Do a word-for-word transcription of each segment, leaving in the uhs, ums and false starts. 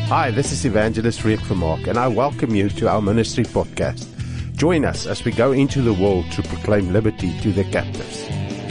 Hi, this is Evangelist Riek Vermaak, and I welcome you to our ministry podcast. Join us as we go into the world to proclaim liberty to the captives.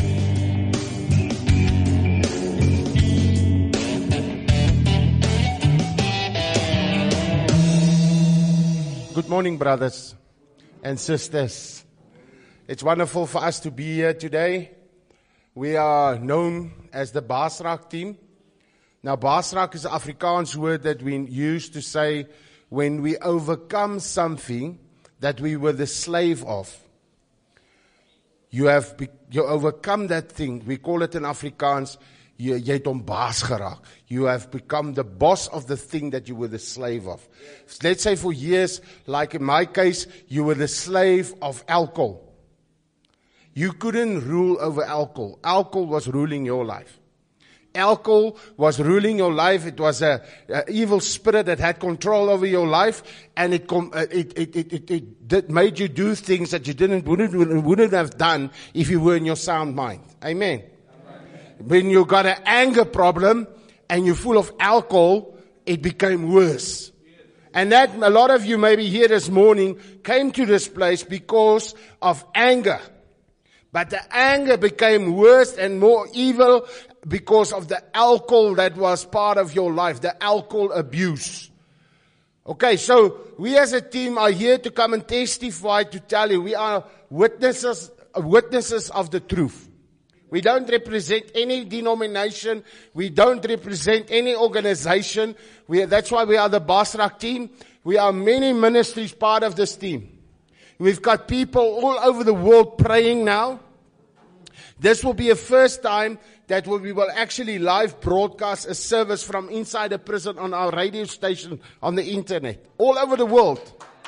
Good morning, brothers and sisters. It's wonderful for us to be here today. We are known as the Basraak team. Now, Basraak is an Afrikaans word that we use to say when we overcome something that we were the slave of. You have be, you overcome that thing. We call it in Afrikaans, jy, jy het hom baas geraak. You have become the boss of the thing that you were the slave of. Let's say for years, like in my case, you were the slave of alcohol. You couldn't rule over alcohol. Alcohol was ruling your life. Alcohol was ruling your life. It was a, a evil spirit that had control over your life, and it com- it, it, it, it, it, it made you do things that you didn't wouldn't, wouldn't have done if you were in your sound mind. Amen. Amen. When you got an anger problem and you're full of alcohol, it became worse. And that a lot of you maybe here this morning came to this place because of anger. But the anger became worse and more evil because of the alcohol that was part of your life, the alcohol abuse. Okay, so we as a team are here to come and testify, to tell you we are witnesses, witnesses of the truth. We don't represent any denomination. We don't represent any organization. We, that's why we are the Basraak team. We are many ministries part of this team. We've got people all over the world praying now. This will be a first time that we will actually live broadcast a service from inside a prison on our radio station on the internet. All over the world.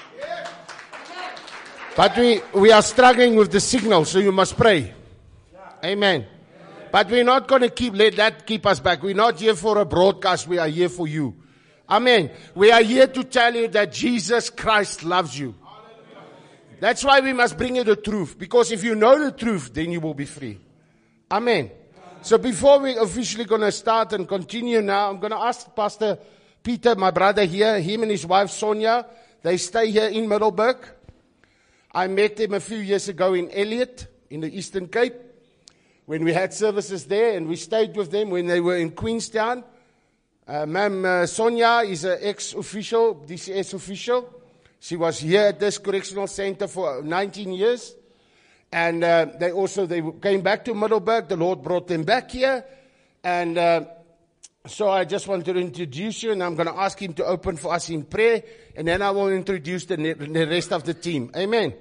But we, we are struggling with the signal, so you must pray. Amen. But we're not going to keep, let that keep us back. We're not here for a broadcast. We are here for you. Amen. We are here to tell you that Jesus Christ loves you. That's why we must bring you the truth. Because if you know the truth, then you will be free. Amen. So before we officially going to start and continue now, I'm going to ask Pastor Peter, my brother here, him and his wife Sonia, they stay here in Middelburg. I met them a few years ago in Elliot, in the Eastern Cape, when we had services there, and we stayed with them when they were in Queenstown. Uh, Ma'am uh, Sonia is an ex-official, D C S official. She was here at this correctional center for nineteen years. And uh, they also, they came back to Middelburg. The Lord brought them back here. And uh, so I just want to introduce you, and I'm going to ask him to open for us in prayer. And then I will introduce the, the rest of the team. Amen.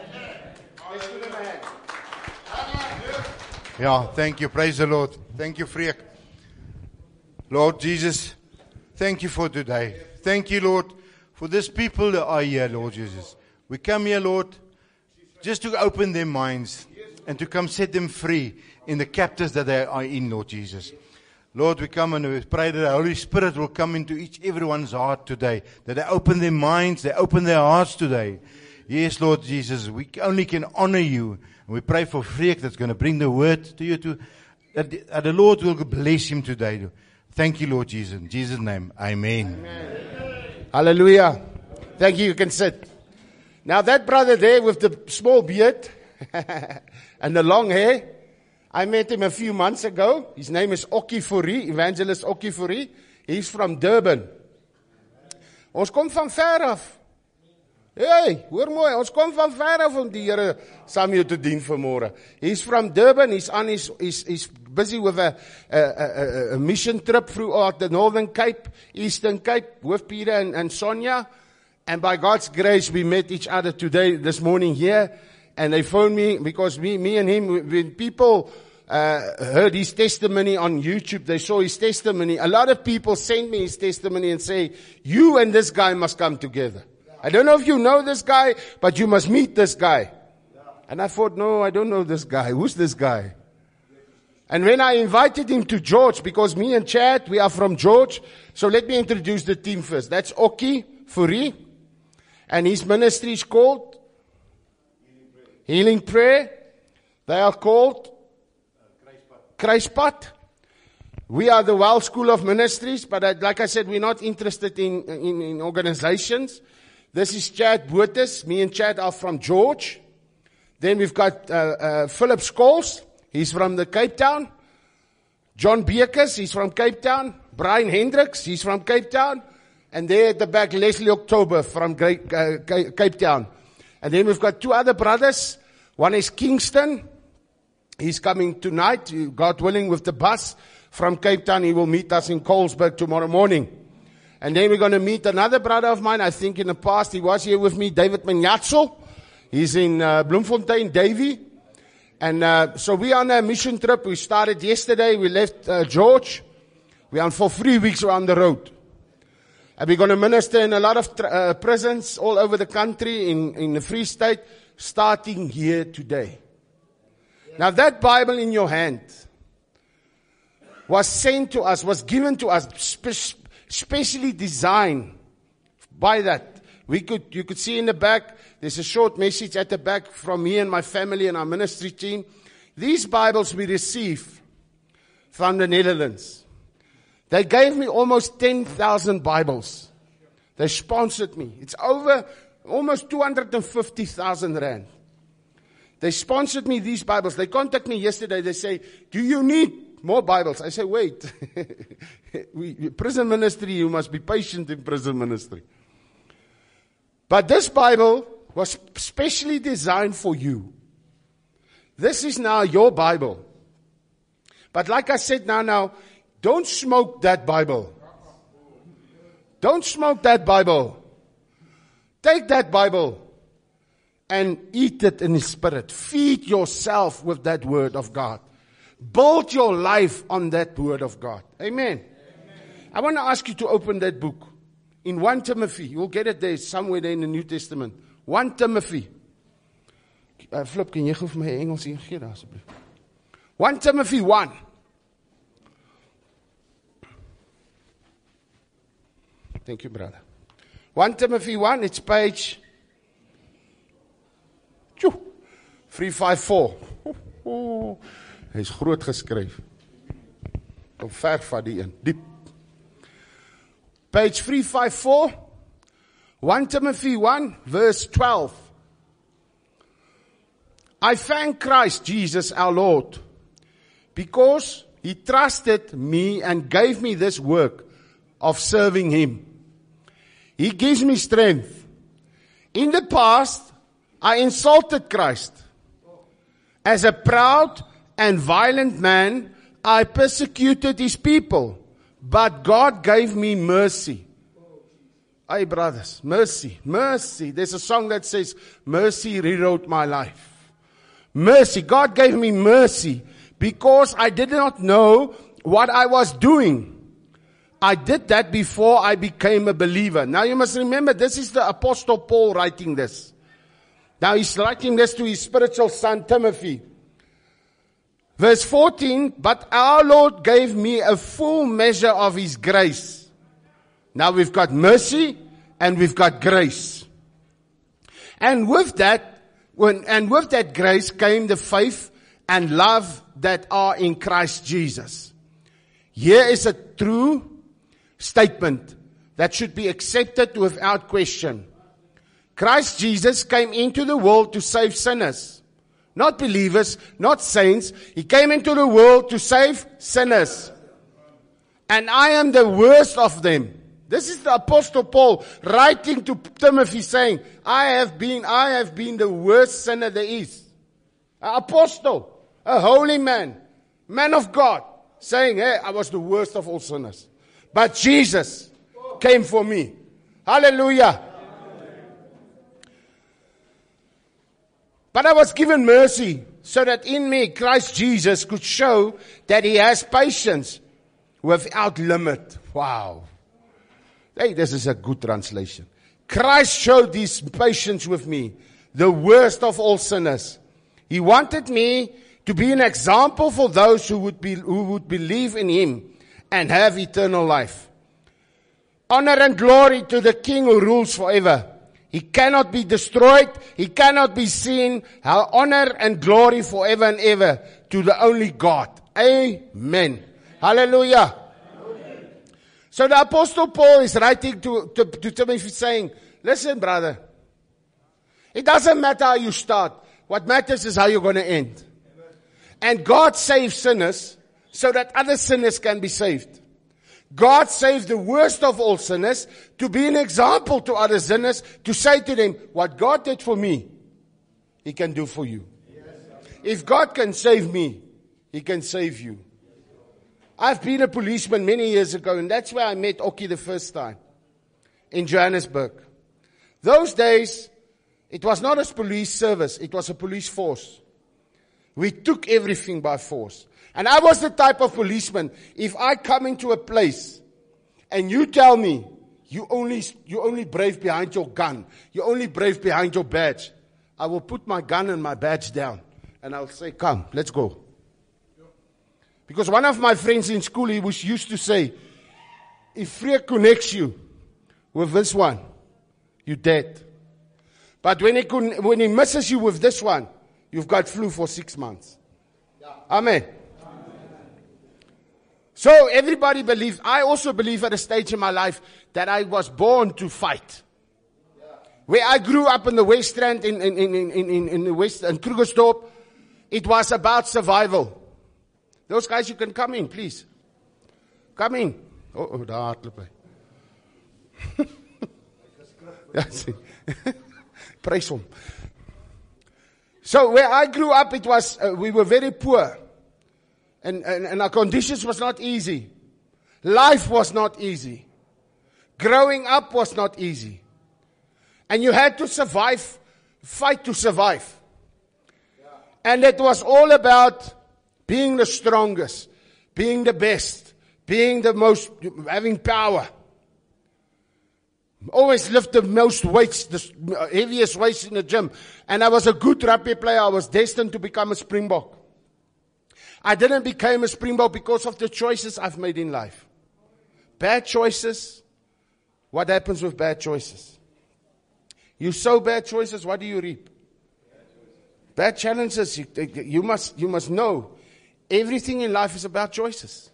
Yeah, thank you. Praise the Lord. Thank you, Freek. Lord Jesus, thank you for today. Thank you, Lord, for these people that are here, Lord Jesus. We come here, Lord, just to open their minds and to come set them free in the captives that they are in, Lord Jesus. Lord, we come and we pray that the Holy Spirit will come into each everyone's heart today, that they open their minds, they open their hearts today. Yes, Lord Jesus, we only can honor you. And we pray for Freek that's going to bring the word to you, to, that, the, that the Lord will bless him today. Thank you, Lord Jesus. In Jesus' name, amen. Amen. Hallelujah. Thank you. You can sit. Now that brother there with the small beard and the long hair, I met him a few months ago. His name is Okkie Fourie, Evangelist Okkie Fourie. He's from Durban. Ons kom van ver af. Hey, hoor mooi, ons kom van ver af om die Here saam jou te dien vanmôre. He's from Durban. He's on his, he's, he's busy with a, a, a, a mission trip throughout the Northern Cape, Eastern Cape, with Peter and, and Sonia. And by God's grace, we met each other today, this morning here. And they phoned me because me, me and him, when people uh, heard his testimony on YouTube, they saw his testimony. A lot of people send me his testimony and say, you and this guy must come together. I don't know if you know this guy, but you must meet this guy. And I thought, no, I don't know this guy. Who's this guy? And when I invited him to George, because me and Chad, we are from George. So let me introduce the team first. That's Okkie Fourie. And his ministry is called Healing Prayer. They are called Kruispad. We are the Wells School of Ministries, but I, like I said, we're not interested in, in, in organizations. This is Chad Boetes. Me and Chad are from George. Then we've got uh, uh, Philip Scholes. He's from the Cape Town. John Beekers, he's from Cape Town. Brian Hendricks, he's from Cape Town. And there at the back, Leslie October from Great, uh, Cape Town. And then we've got two other brothers. One is Kingston. He's coming tonight, God willing, with the bus from Cape Town. He will meet us in Colesberg tomorrow morning. And then we're going to meet another brother of mine. I think in the past he was here with me, David Manyatsel. He's in uh, Bloemfontein, Davy. And uh, so we are on a mission trip. We started yesterday. We left uh, George. We are for three weeks around the road. And we're going to minister in a lot of tr- uh, prisons all over the country, in, in the Free State, starting here today. Yeah. Now that Bible in your hand was sent to us, was given to us, spe- specially designed by that. We could, you could see in the back, there's a short message at the back from me and my family and our ministry team. These Bibles we receive from the Netherlands. They gave me almost ten thousand Bibles. They sponsored me. It's over almost two hundred fifty thousand rand. They sponsored me these Bibles. They contacted me yesterday. They say, do you need more Bibles? I say, wait. we, prison ministry, you must be patient in prison ministry. But this Bible was specially designed for you. This is now your Bible. But like I said now, now, don't smoke that Bible. Don't smoke that Bible. Take that Bible and eat it in the Spirit. Feed yourself with that Word of God. Build your life on that Word of God. Amen. Amen. I want to ask you to open that book. In First Timothy, you'll get it there somewhere there in the New Testament. First Timothy. Uh, Flip, kan jy gou vir my Engels hier gee daar asseblief? First Timothy one. Thank you, brother. First Timothy one, it's page three fifty-four. Oh, hy is groot geskryf. Kom ver van die een, diep. Page three fifty-four, First Timothy one, verse twelve. I thank Christ Jesus our Lord, because He trusted me and gave me this work of serving Him. He gives me strength. In the past, I insulted Christ. As a proud and violent man, I persecuted His people. But God gave me mercy. Hey, brothers, mercy, mercy. There's a song that says, mercy rewrote my life. Mercy. God gave me mercy because I did not know what I was doing. I did that before I became a believer. Now you must remember, this is the Apostle Paul writing this. Now he's writing this to his spiritual son Timothy. Verse fourteen, but our Lord gave me a full measure of His grace. Now we've got mercy and we've got grace. And with that, when, and with that grace came the faith and love that are in Christ Jesus. Here is a true statement that should be accepted without question. Christ Jesus came into the world to save sinners. Not believers, not saints. He came into the world to save sinners. And I am the worst of them. This is the Apostle Paul writing to Timothy saying, I have been, I have been the worst sinner there is. An apostle, a holy man, man of God, saying, hey, I was the worst of all sinners. But Jesus came for me. Hallelujah. But I was given mercy so that in me Christ Jesus could show that He has patience without limit. Wow. Hey, this is a good translation. Christ showed His patience with me, the worst of all sinners. He wanted me to be an example for those who would be, who would believe in Him and have eternal life. Honor and glory to the King who rules forever. He cannot be destroyed. He cannot be seen. Honor and glory forever and ever to the only God. Amen. Hallelujah. So the Apostle Paul is writing to, to, to Timothy saying, listen, brother, it doesn't matter how you start. What matters is how you're going to end. And God saves sinners so that other sinners can be saved. God saved the worst of all sinners to be an example to other sinners, to say to them, what God did for me, He can do for you. If God can save me, He can save you. I've been a policeman many years ago, and that's where I met Oki the first time, in Johannesburg. Those days, it was not a police service, it was a police force. We took everything by force. And I was the type of policeman, if I come into a place, and you tell me, you only, you only brave behind your gun, you only brave behind your badge, I will put my gun and my badge down, and I'll say, come, let's go. Because one of my friends in school, he was used to say, if Freek connects you with this one, you're dead. But when he, con- when he misses you with this one, you've got flu for six months. Yeah. Amen. Amen. So everybody believes, I also believe at a stage in my life that I was born to fight. Yeah. Where I grew up in the West Rand, in, in, in, in, in, in the West, in Krugersdorp, it was about survival. Those guys, you can come in, please. Come in. Oh, oh, daar hardloop hy. Ja, sien. Prys hom. So where I grew up, it was, uh, we were very poor. And, and, and our conditions was not easy. Life was not easy. Growing up was not easy. And you had to survive, fight to survive. And it was all about being the strongest, being the best, being the most, having power. Always lift the most weights, the heaviest weights in the gym. And I was a good rugby player. I was destined to become a Springbok. I didn't become a Springbok because of the choices I've made in life. Bad choices. What happens with bad choices? You sow bad choices, what do you reap? Bad challenges, you, you must, you must know. Everything in life is about choices.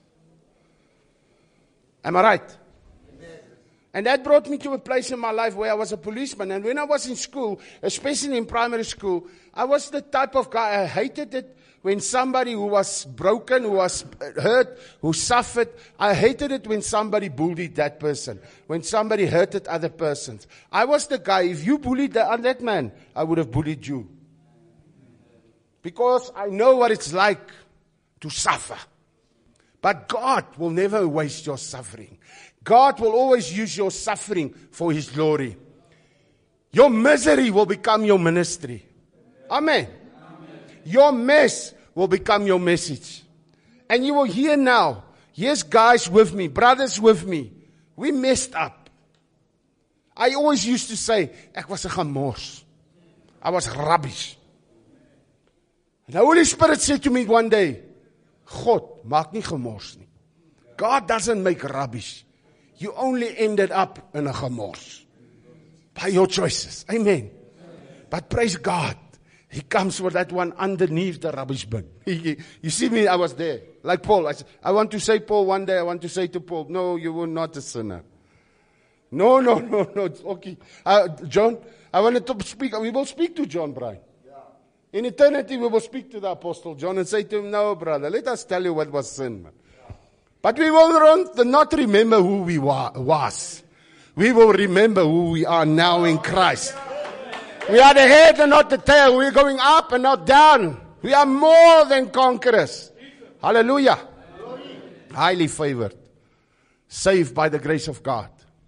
Am I right? Amen. And that brought me to a place in my life where I was a policeman. And when I was in school, especially in primary school, I was the type of guy, I hated it when somebody who was broken, who was hurt, who suffered. I hated it when somebody bullied that person, when somebody hurted other persons. I was the guy, if you bullied that, that man, I would have bullied you. Because I know what it's like to suffer. But God will never waste your suffering. God will always use your suffering for His glory. Your misery will become your ministry. Amen. Amen. Your mess will become your message. And you will hear now, here's guys with me, brothers with me. We messed up. I always used to say, ek was 'n gemors. I was rubbish. And the Holy Spirit said to me one day, God maak nie gemors nie. God doesn't make rubbish. You only ended up in a gemors. By your choices. Amen. But praise God. He comes with that one underneath the rubbish bin. You see me, I was there. Like Paul. I, said, I want to say, Paul, one day I want to say to Paul, no, you were not a sinner. No, no, no, no. It's okay. Uh, John, I wanted to speak. We will speak to John, Brian. In eternity, we will speak to the Apostle John and say to him, no, brother, let us tell you what was sin. Man. But we will not remember who we was. We will remember who we are now in Christ. We are the head and not the tail. We are going up and not down. We are more than conquerors. Hallelujah. Highly favored. Saved by the grace of God.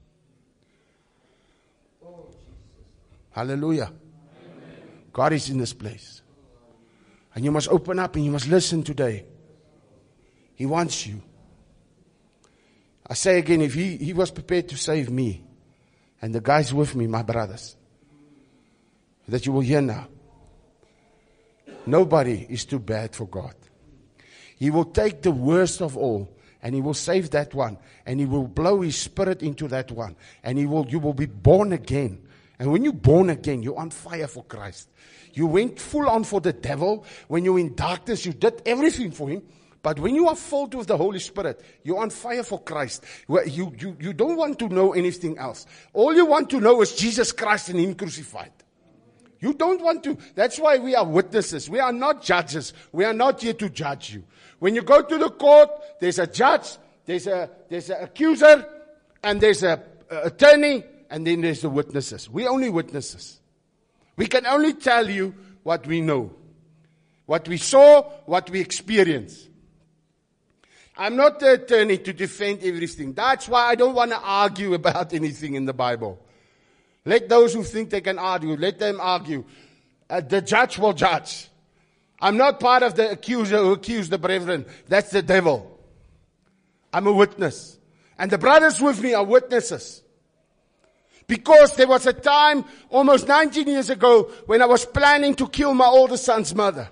Hallelujah. God is in this place. And you must open up and you must listen today. He wants you. I say again, if he, he was prepared to save me, and the guys with me, my brothers, that you will hear now. Nobody is too bad for God. He will take the worst of all, and He will save that one, and He will blow His Spirit into that one, and He will, you will be born again. And when you're born again, you're on fire for Christ. You went full on for the devil. When you're in darkness, you did everything for him. But when you are filled with the Holy Spirit, you're on fire for Christ. Where You, you, you don't want to know anything else. All you want to know is Jesus Christ and Him crucified. You don't want to. That's why we are witnesses. We are not judges. We are not here to judge you. When you go to the court, there's a judge, there's a there's an accuser, and there's a, a attorney, and then there's the witnesses. We're only witnesses. We can only tell you what we know, what we saw, what we experienced. I'm not the attorney to defend everything. That's why I don't want to argue about anything in the Bible. Let those who think they can argue, let them argue. Uh, the judge will judge. I'm not part of the accuser who accused the brethren. That's the devil. I'm a witness. And the brothers with me are witnesses. Because there was a time, almost nineteen years ago, when I was planning to kill my oldest son's mother.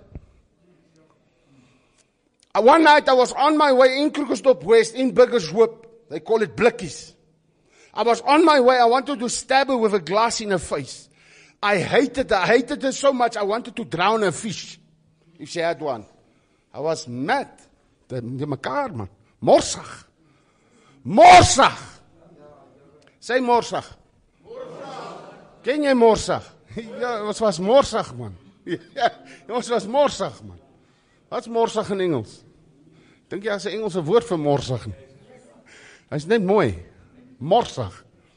Uh, one night I was on my way in Krugersdorp West, in Burgershoop. They call it Blikkies. I was on my way. I wanted to stab her with a glass in her face. I hated her. I hated her so much. I wanted to drown a fish, if she had one. I was mad. De, de mekaar, man. Morsig. Morsig. Say morsig. Morsig. Ken jy morsig? Ja, ons was morsig, man. Ja, ons was morsig, man. Wat's morsig in Engels? Dink jy as 'n Engelse woord vir morsig? Hy's net mooi. Morsig.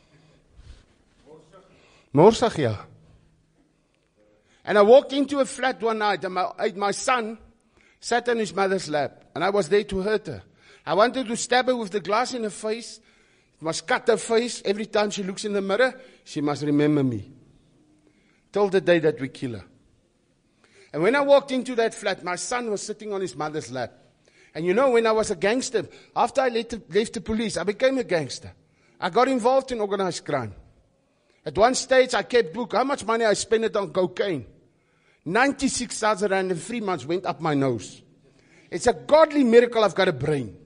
Morsig, ja. And I walked into a flat one night, and my, my son sat on his mother's lap, and I was there to hurt her. I wanted to stab her with the glass in her face. It must cut her face. Every time she looks in the mirror, she must remember me. Till the day that we kill her. And when I walked into that flat, my son was sitting on his mother's lap. And you know, when I was a gangster, after I left the, left the police, I became a gangster. I got involved in organized crime. At one stage, I kept book how much money I spent it on cocaine. ninety-six thousand rand in three months went up my nose. It's a godly miracle I've got a brain.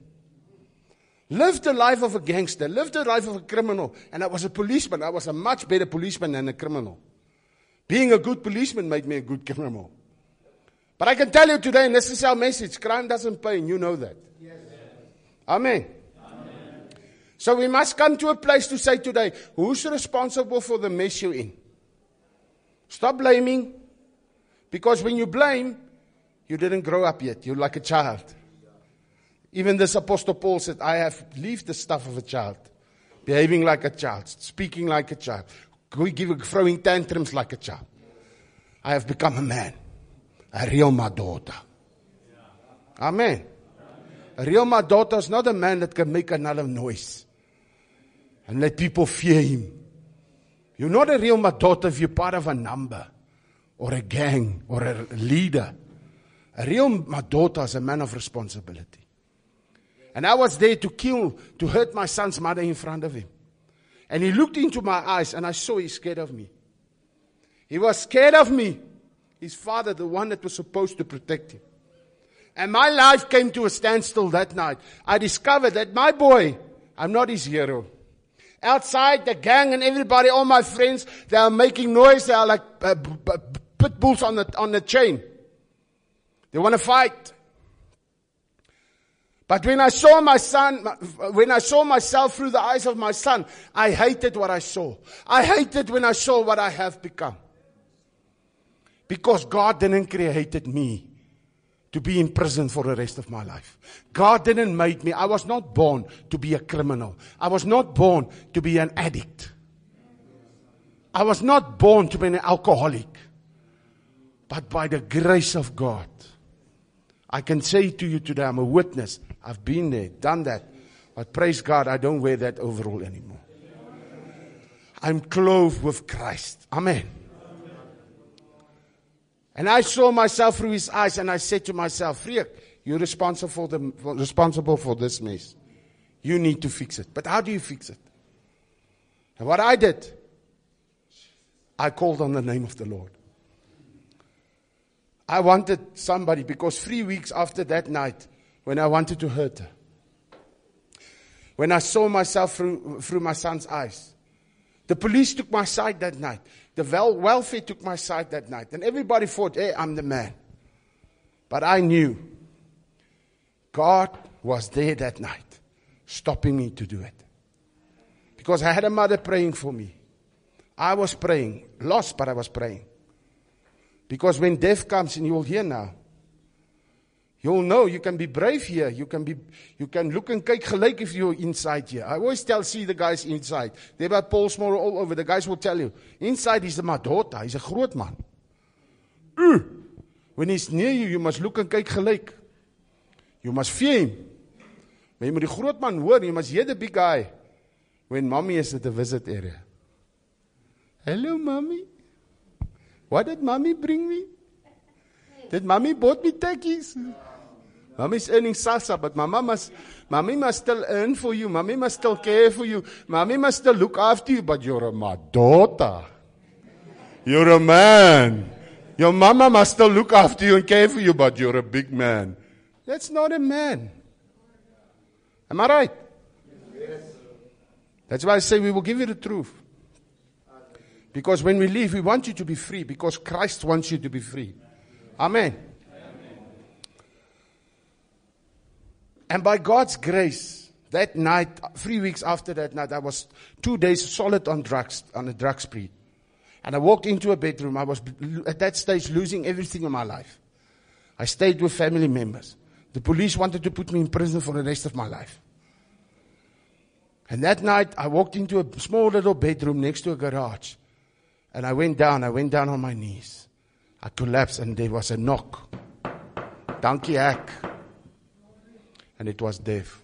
Lived the life of a gangster, lived the life of a criminal, and I was a policeman. I was a much better policeman than a criminal. Being a good policeman made me a good criminal. But I can tell you today, and this is our message, crime doesn't pay, and you know that. Yes. Amen. Amen. So we must come to a place to say today, who's responsible for the mess you're in? Stop blaming, because when you blame, you didn't grow up yet. You're like a child. Even this Apostle Paul said, I have lived the stuff of a child, behaving like a child, speaking like a child, throwing tantrums like a child. I have become a man. A real Madota. Amen. A real Madota is not a man that can make another noise and let people fear him. You're not a real Madota if you're part of a number or a gang or a leader. A real Madota is a man of responsibility. And I was there to kill, to hurt my son's mother in front of him. And he looked into my eyes and I saw he's scared of me. He was scared of me. His father, the one that was supposed to protect him. And my life came to a standstill that night. I discovered that my boy, I'm not his hero. Outside, the gang and everybody, all my friends, they are making noise. They are like uh, b- b- pit bulls on the, on the chain. They want to fight. But when I saw my son, when I saw myself through the eyes of my son, I hated what I saw. I hated when I saw what I have become. Because God didn't create me to be in prison for the rest of my life. God didn't make me. I was not born to be a criminal. I was not born to be an addict. I was not born to be an alcoholic. But by the grace of God, I can say to you today, I'm a witness. I've been there, done that. But praise God, I don't wear that overall anymore. I'm clothed with Christ. Amen. And I saw myself through his eyes and I said to myself, Freek, you're responsible for, the, for, responsible for this mess. You need to fix it. But how do you fix it? And what I did, I called on the name of the Lord. I wanted somebody, because three weeks after that night, when I wanted to hurt her, when I saw myself through, through my son's eyes, the police took my side that night. The wel- welfare took my side that night. And everybody thought, hey, I'm the man. But I knew God was there that night, stopping me to do it. Because I had a mother praying for me. I was praying, lost, but I was praying. Because when death comes, and you'll hear now, you'll know you can be brave here. You can be, you can look and kyk gelyk if you're inside here. I always tell, see the guys inside. They're about Paul Small all over. The guys will tell you, inside he's a madota. He's a groot man. Uh, when he's near you, you must look and kyk gelyk. You must fear him. Maar jy moet die groot man hoor, you must hear the big guy. When mommy is at the visit area. Hello, mommy. What did mommy bring me? Did mommy bought me takkies? Mommy's earning salsa, but mama must, mommy must still earn for you. Mommy must still care for you. Mommy must still look after you, but you're a madota. You're a man. Your mama must still look after you and care for you, but you're a big man. That's not a man. Am I right? Yes. That's why I say we will give you the truth. Because when we leave, we want you to be free, because Christ wants you to be free. Amen. Amen. And by God's grace, that night, three weeks after that night, I was two days solid on drugs, on a drug spree. And I walked into a bedroom. I was at that stage losing everything in my life. I stayed with family members. The police wanted to put me in prison for the rest of my life. And that night, I walked into a small little bedroom next to a garage. And I went down, I went down on my knees. I collapsed and there was a knock. Dankie ek. And it was death.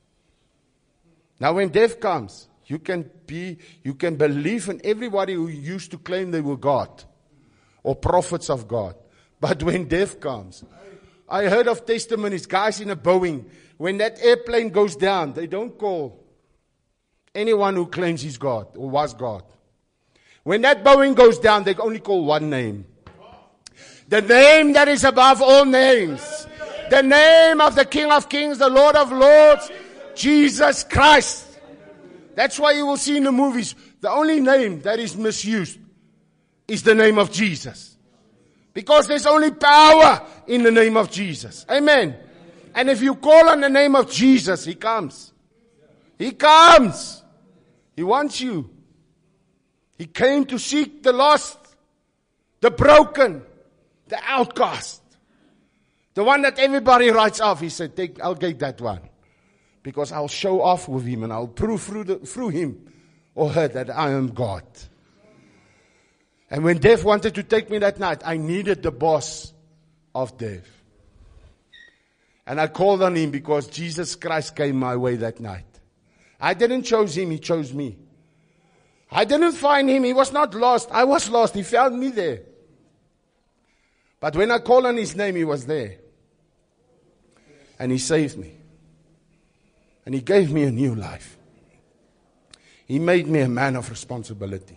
Now when death comes, you can be, you can believe in everybody who used to claim they were God. Or prophets of God. But when death comes, I heard of testimonies, guys in a Boeing, when that airplane goes down, they don't call anyone who claims he's God or was God. When that Boeing goes down, they only call one name. The name that is above all names. The name of the King of Kings, the Lord of Lords, Jesus Christ. That's why you will see in the movies, the only name that is misused is the name of Jesus. Because there's only power in the name of Jesus. Amen. And if you call on the name of Jesus, He comes. He comes. He wants you. He came to seek the lost, the broken, the outcast. The one that everybody writes off. He said, Take, I'll get that one. Because I'll show off with him and I'll prove through, the, through him or her that I am God. And when death wanted to take me that night, I needed the boss of death. And I called on him because Jesus Christ came my way that night. I didn't choose him, he chose me. I didn't find him. He was not lost. I was lost. He found me there. But when I called on his name, he was there. And he saved me. And he gave me a new life. He made me a man of responsibility.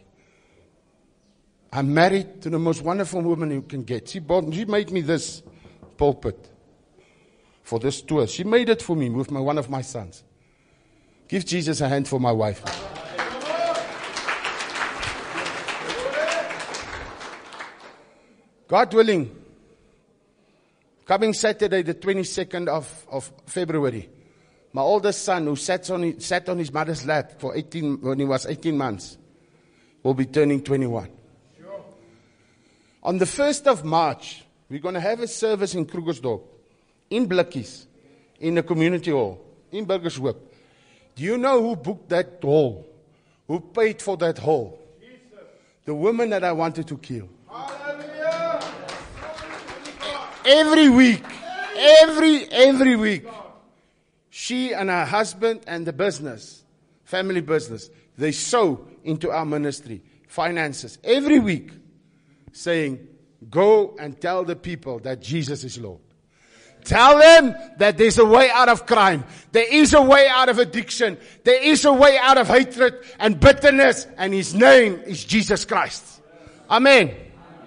I'm married to the most wonderful woman you can get. She bought, she made me this pulpit for this tour. She made it for me with my, one of my sons. Give Jesus a hand for my wife. God willing, coming Saturday, the twenty-second of, of February, my oldest son, who sat on, his, sat on his mother's lap for eighteen, when he was eighteen months, will be turning twenty-one. Sure. On the first of March, we're going to have a service in Krugersdorp, in Blikkies, in the community hall, in Burgershoop. Do you know who booked that hall? Who paid for that hall? Jesus. The woman that I wanted to kill. Every week, every, every week, she and her husband and the business, family business, they sow into our ministry, finances, every week, saying, go and tell the people that Jesus is Lord. Tell them that there's a way out of crime. There is a way out of addiction. There is a way out of hatred and bitterness, and His name is Jesus Christ. Amen.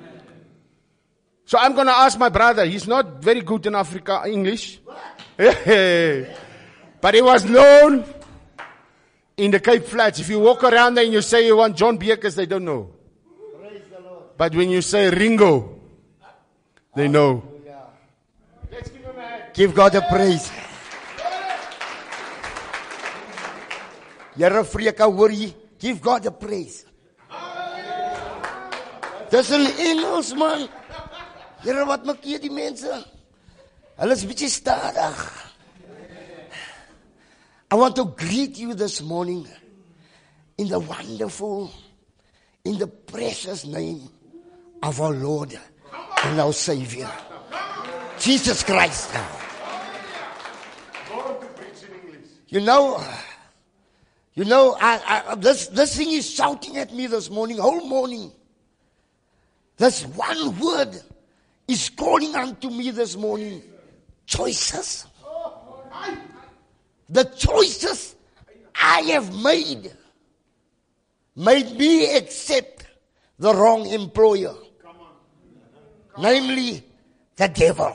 So I'm going to ask my brother. He's not very good in Africa English. But he was known in the Cape Flats. If you walk around there and you say you want John Beekers, they don't know. Praise the Lord. But when you say Ringo, they know. Let's give him a hand. Give God a praise. Here Freka hoor jy, give God a praise. Dis in Engels man. Here wat maak jy die mense? Hulle is bietjie stadig. I want to greet you this morning in the wonderful, in the precious name of our Lord and our Savior, Jesus Christ. You know, you know, I, I, this, this thing is shouting at me this morning, whole morning. This one word is calling unto me this morning. Choices. The choices I have made made me accept the wrong employer. Namely, the devil.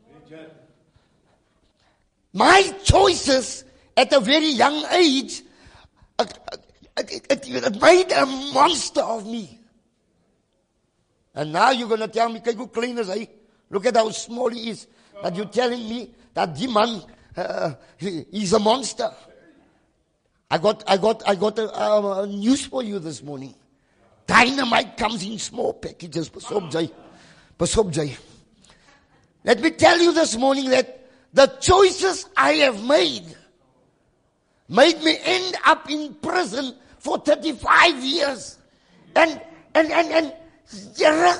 My choices at a very young age, it, it, it, it made a monster of me. And now you're going to tell me, kyk hoe klein is hy? Look at how small he is. That you're telling me that die man, uh, he, he's a monster. I got, I got, I got a, a, a news for you this morning. Dynamite comes in small packages. Pasop jy. Pasop jy. Let me tell you this morning that the choices I have made made me end up in prison for thirty-five years. And, and, and, and, yeah,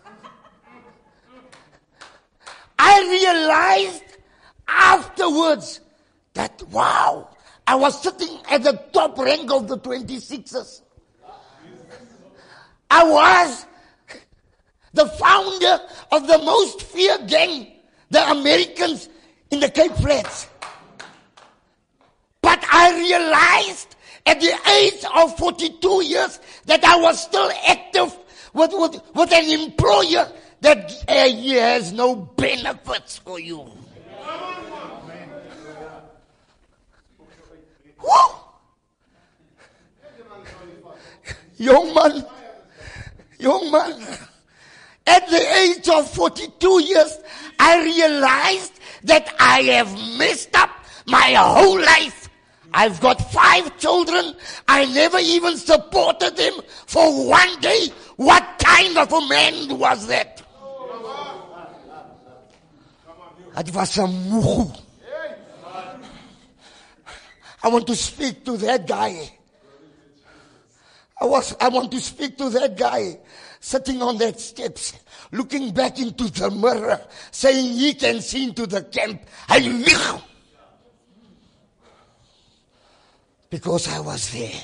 I realized afterwards that, wow, I was sitting at the top rank of the twenty-sixers. I was the founder of the most feared gang, the Americans in the Cape Flats. But I realized at the age of forty-two years that I was still active with, with, with an employer that uh, he has no benefits for you. Woo! Young man, young man, at the age of forty-two years, I realized that I have messed up my whole life. I've got five children. I never even supported them for one day. What kind of a man was that? It was a muhu. I want to speak to that guy. I was, I want to speak to that guy sitting on that steps, looking back into the mirror, saying he can see into the camp. I live. Because I was there.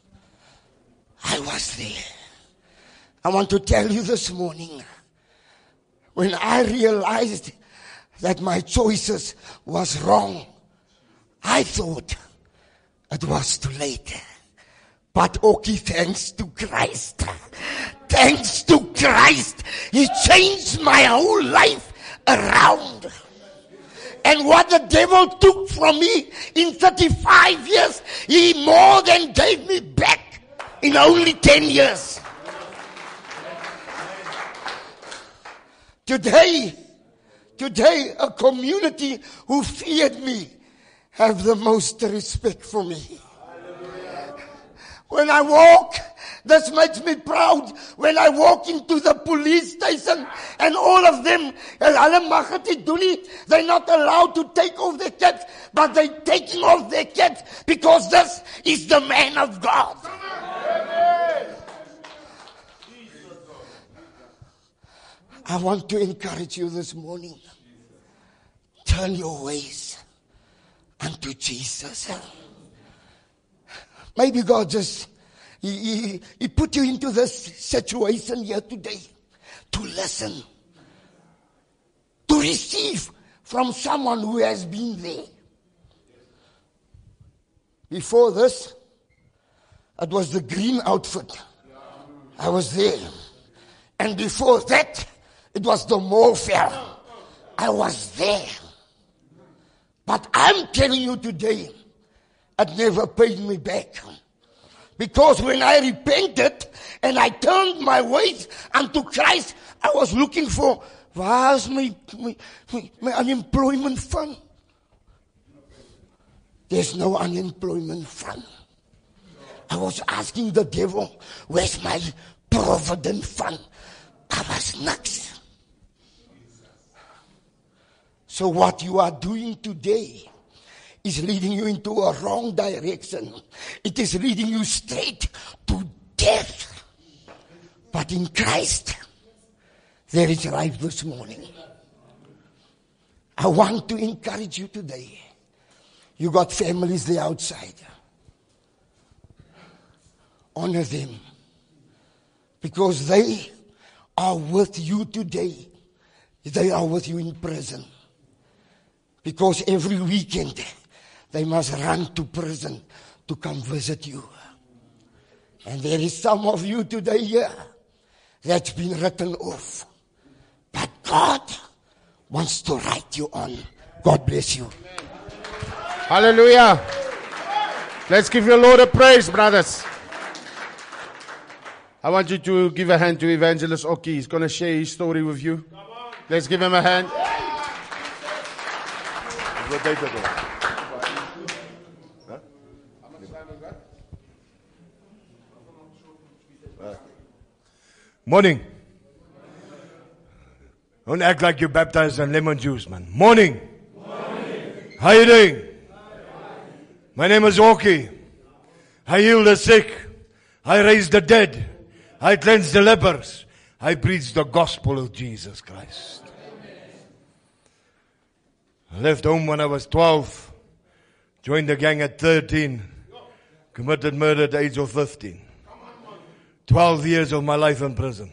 I was there. I want to tell you this morning, when I realized that my choices was wrong, I thought it was too late. But okay, thanks to Christ. Thanks to Christ. He changed my whole life around. And what the devil took from me in thirty-five years, he more than gave me back in only ten years. Today, today, a community who feared me have the most respect for me. When I walk, this makes me proud. When I walk into the police station and all of them, they're not allowed to take off their caps, but they're taking off their caps because this is the man of God. I want to encourage you this morning. Turn your ways unto Jesus. Maybe God just, he, he, he put you into this situation here today to listen, to receive from someone who has been there. Before this, it was the green outfit. I was there. And before that, it was the mall fair. I was there. But I'm telling you today, it never paid me back. Because when I repented and I turned my ways unto Christ, I was looking for, where's my, my, my, my unemployment fund? There's no unemployment fund. I was asking the devil, where's my provident fund? I was nuts. So what you are doing today is leading you into a wrong direction. It is leading you straight to death. But in Christ, there is life this morning. I want to encourage you today. You got families there outside. Honor them. Because they are with you today. They are with you in prison. Because every weekend, they must run to prison to come visit you. And there is some of you today here that's been written off. But God wants to write you on. God bless you. Hallelujah. Let's give your Lord a praise, brothers. I want you to give a hand to Evangelist Oki. He's going to share his story with you. Let's give him a hand. Morning. Don't act like you're baptized in lemon juice, man. Morning. Morning. How you doing? My name is Oki. I heal the sick. I raise the dead. I cleanse the lepers. I preach the gospel of Jesus Christ. I left home when I was twelve. Joined the gang at thirteen. Committed murder at the age of fifteen. twelve years of my life in prison.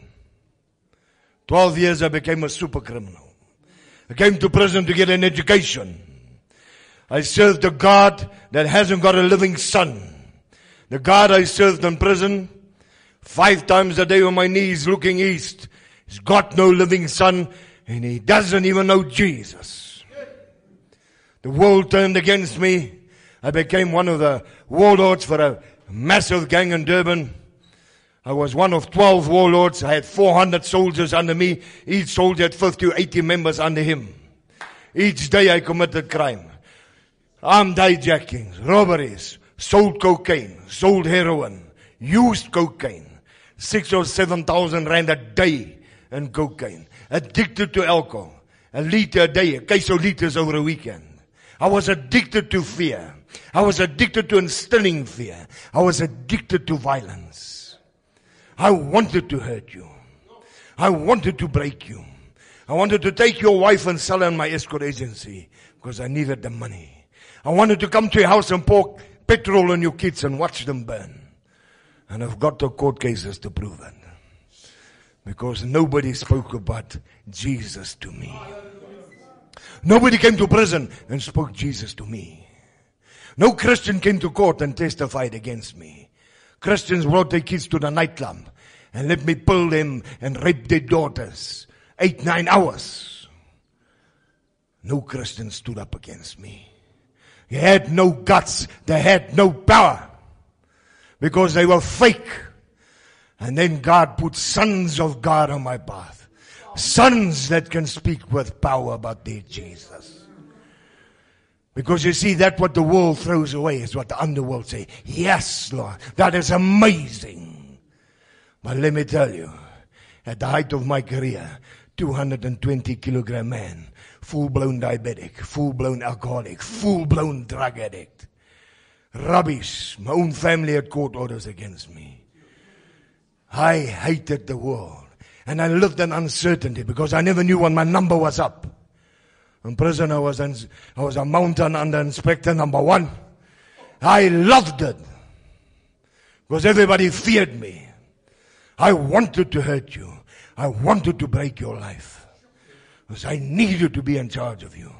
twelve years I became a super criminal. I came to prison to get an education. I served a God that hasn't got a living son. The God I served in prison, five times a day on my knees looking east, he's got no living son and he doesn't even know Jesus. The world turned against me. I became one of the warlords for a massive gang in Durban. I was one of twelve warlords. I had four hundred soldiers under me. Each soldier had fifty or eighty members under him. Each day I committed crime. Armed hijackings, robberies, sold cocaine, sold heroin, used cocaine. Six or seven thousand rand a day in cocaine. Addicted to alcohol. A liter a day, a case of liters over a weekend. I was addicted to fear. I was addicted to instilling fear. I was addicted to violence. I wanted to hurt you. I wanted to break you. I wanted to take your wife and sell her in my escort agency because I needed the money. I wanted to come to your house and pour petrol on your kids and watch them burn. And I've got the court cases to prove it. Because nobody spoke about Jesus to me. Nobody came to prison and spoke Jesus to me. No Christian came to court and testified against me. Christians brought their kids to the nightclub and let me pull them and rape their daughters. Eight, nine hours. No Christian stood up against me. They had no guts. They had no power. Because they were fake. And then God put sons of God on my path. Sons that can speak with power about their Jesus. Because you see, that's what the world throws away, is what the underworld say. Yes, Lord, that is amazing. But let me tell you, at the height of my career, two hundred twenty kilogram man, full-blown diabetic, full-blown alcoholic, full-blown drug addict. Rubbish. My own family had court orders against me. I hated the world. And I lived in uncertainty because I never knew when my number was up. In prison, I was, in, I was a mountain under inspector number one. I loved it. Because everybody feared me. I wanted to hurt you. I wanted to break your life. Because I needed to be in charge of you.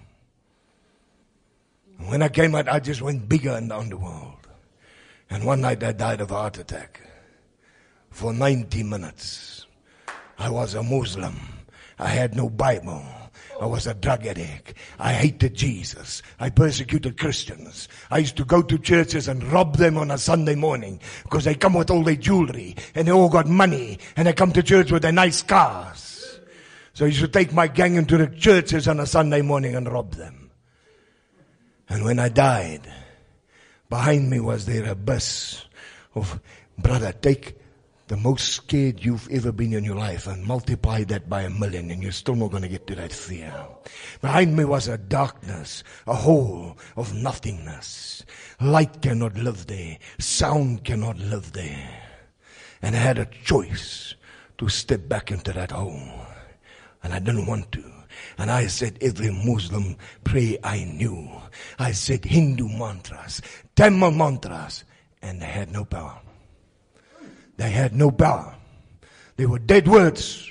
And when I came out, I just went bigger in the underworld. And one night I died of a heart attack. For ninety minutes. I was a Muslim. I had no Bible. I was a drug addict. I hated Jesus. I persecuted Christians. I used to go to churches and rob them on a Sunday morning because they come with all their jewelry and they all got money and they come to church with their nice cars. So I used to take my gang into the churches on a Sunday morning and rob them. And when I died, behind me was there a bus of, brother, take the most scared you've ever been in your life and multiply that by a million, and you're still not going to get to that fear. Behind me was a darkness, a hole of nothingness. Light cannot live there. Sound cannot live there. And I had a choice to step back into that hole. And I didn't want to. And I said every Muslim prayer I knew. I said Hindu mantras, Tamil mantras, and they had no power. They had no power. They were dead words.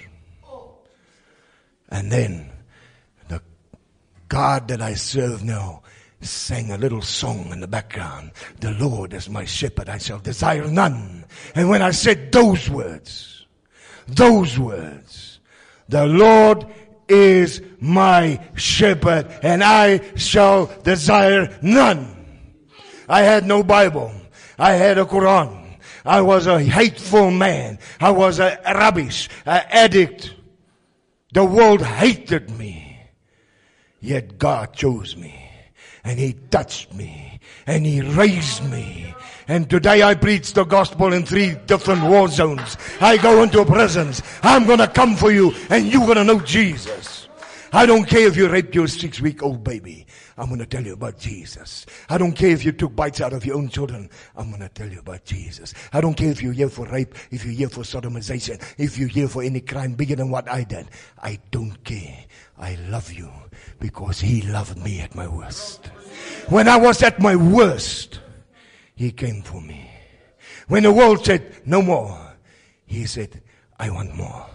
And then the God that I serve now sang a little song in the background. The Lord is my shepherd, I shall desire none. And when I said those words, those words, the Lord is my shepherd and I shall desire none. I had no Bible. I had a Quran. I was a hateful man. I was a rubbish, an addict. The world hated me. Yet God chose me. And He touched me. And He raised me. And today I preach the gospel in three different war zones. I go into prisons. I'm going to come for you. And you're going to know Jesus. I don't care if you raped your six-week-old baby. I'm going to tell you about Jesus. I don't care if you took bites out of your own children. I'm going to tell you about Jesus. I don't care if you're here for rape, if you're here for sodomization, if you're here for any crime bigger than what I did. I don't care. I love you because He loved me at my worst. When I was at my worst, He came for me. When the world said no more, He said, I want more.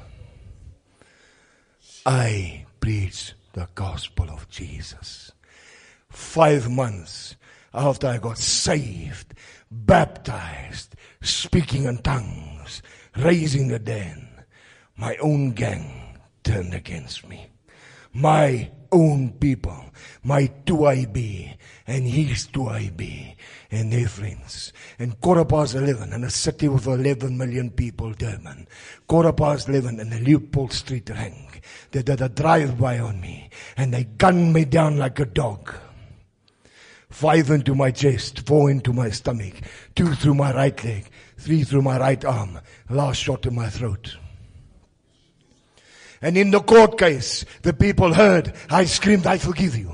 I preach the gospel of Jesus. Five months after I got saved, baptized, speaking in tongues, raising the dead, my own gang turned against me. My own people, my two I B and his two I B and their friends. And quarter past eleven in a city with eleven million people, Durban. Quarter past eleven in the Leopold Street rank. They did a drive-by on me and they gunned me down like a dog. Five into my chest, four into my stomach, two through my right leg, three through my right arm, last shot in my throat. And in the court case, the people heard, I screamed, I forgive you.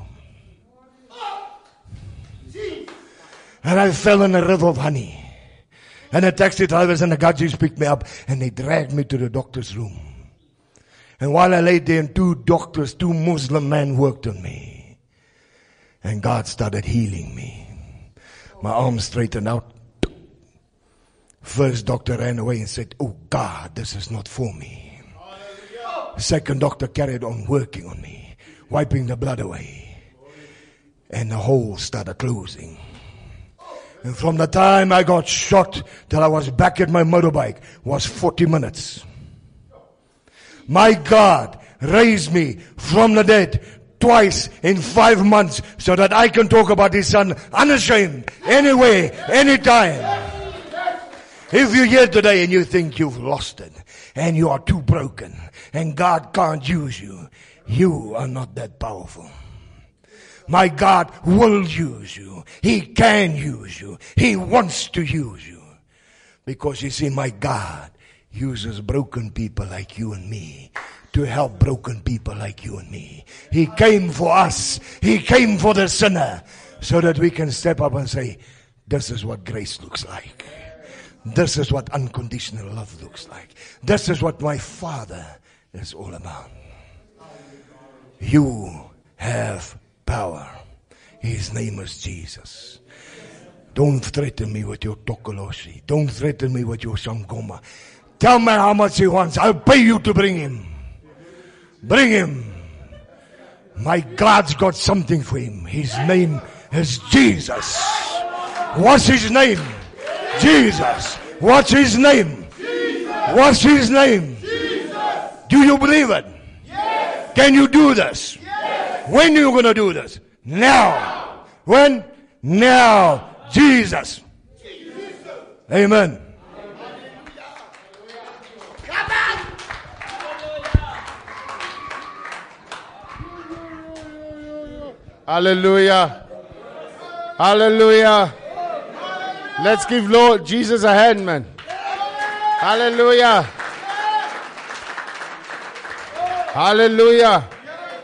And I fell in a river of honey. And the taxi drivers and the gadgets picked me up and they dragged me to the doctor's room. And while I lay there, and two doctors, two Muslim men worked on me. And God started healing me. My arm straightened out. First doctor ran away and said, oh God, this is not for me. Second doctor carried on working on me, wiping the blood away. And the hole started closing. And from the time I got shot till I was back at my motorbike was forty minutes. My God raised me from the dead twice in five months so that I can talk about His Son unashamed, anywhere, anytime. If you're here today and you think you've lost it and you are too broken and God can't use you, you are not that powerful. My God will use you. He can use you. He wants to use you. Because you see, my God uses broken people like you and me to help broken people like you and me. He came for us. He came for the sinner so that we can step up and say, this is what grace looks like. This is what unconditional love looks like. This is what my Father is all about. You have power. His name is Jesus. Don't threaten me with your tokoloshi. Don't threaten me with your sangoma. Tell me how much he wants. I'll pay you to bring him. Bring him. My God's got something for him. His name is Jesus. What's his name? Jesus. What's his name? What's his name? Do you believe it? Can you do this? When are you going to do this? Now. When? Now. Jesus. Amen. Hallelujah. Hallelujah. Let's give Lord Jesus a hand, man. Hallelujah. Hallelujah.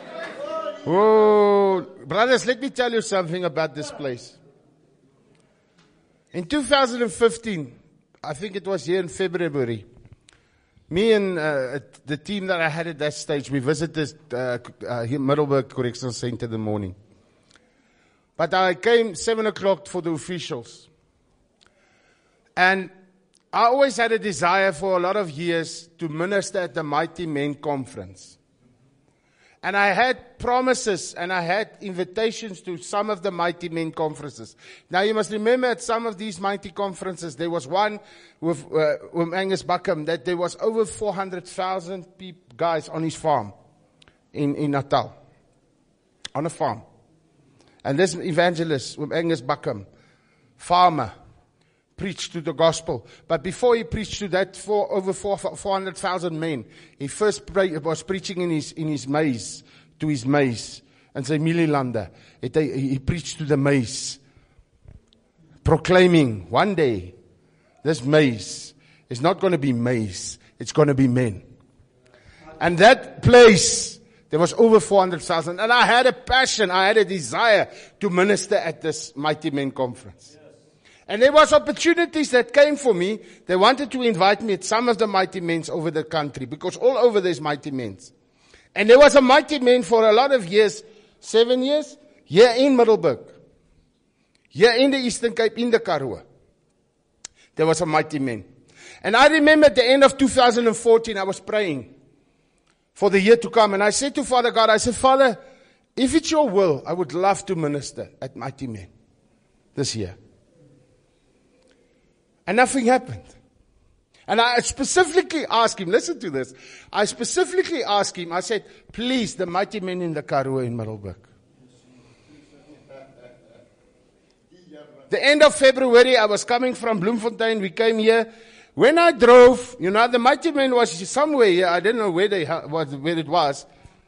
Oh, brothers, let me tell you something about this place. In two thousand fifteen, I think it was here in February, me and uh, the team that I had at that stage, we visited uh, uh, Middelburg Correctional Center in the morning. But I came seven o'clock for the officials. And I always had a desire for a lot of years to minister at the Mighty Men Conference. And I had promises and I had invitations to some of the Mighty Men Conferences. Now you must remember at some of these Mighty Conferences, there was one with, uh, with Angus Buckham that there was over four hundred thousand people, guys on his farm in, in Natal. On a farm. And this evangelist with Angus Buckham, farmer, preached to the gospel. But before he preached to that for over four hundred thousand men, he first pre- was preaching in his, in his maize, to his maize. And say, Mililanda, he preached to the maize, proclaiming, one day, this maize is not going to be maize, it's going to be men. And that place, there was over four hundred thousand. And I had a passion, I had a desire to minister at this Mighty Men Conference. And there was opportunities that came for me. They wanted to invite me at some of the mighty men over the country, because all over there's mighty men. And there was a mighty man for a lot of years, seven years, here in Middelburg, here in the Eastern Cape, in the Karoo. There was a mighty man. And I remember at the end of two thousand fourteen, I was praying for the year to come. And I said to Father God, I said, Father, if it's your will, I would love to minister at Mighty Men this year. And nothing happened. And I specifically asked him, listen to this. I specifically asked him, I said, please, the mighty men in the Karoo in Middelburg. The end of February, I was coming from Bloemfontein. We came here. When I drove, you know, the mighty men was somewhere here. I didn't know where they where it was.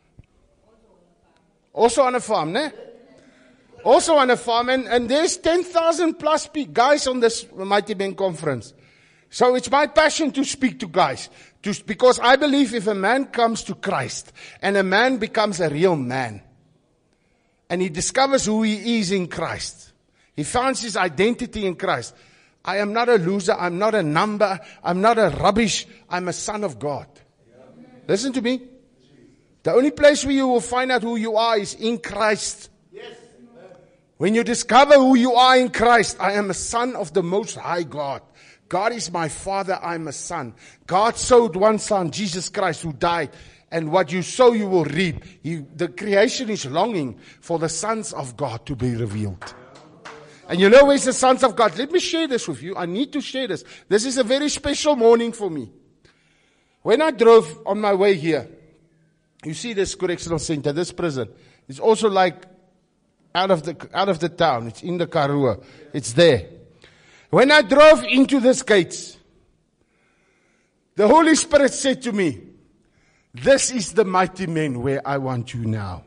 Also on a farm, ne? Also on a farm, and, and there's ten thousand plus guys on this Mighty Men Conference. So it's my passion to speak to guys. To, because I believe if a man comes to Christ, and a man becomes a real man, and he discovers who he is in Christ, he finds his identity in Christ. I am not a loser, I'm not a number, I'm not a rubbish, I'm a son of God. Listen to me. The only place where you will find out who you are is in Christ. When you discover who you are in Christ, I am a son of the Most High God. God is my Father, I am a son. God sowed one son, Jesus Christ, who died. And what you sow, you will reap. He, the creation is longing for the sons of God to be revealed. And you know where's the sons of God? Let me share this with you. I need to share this. This is a very special morning for me. When I drove on my way here, you see this correctional center, this prison. It's also like out of the out of the town. It's in the Karoo. It's there. When I drove into this gates, the Holy Spirit said to me, this is the mighty men where I want you now.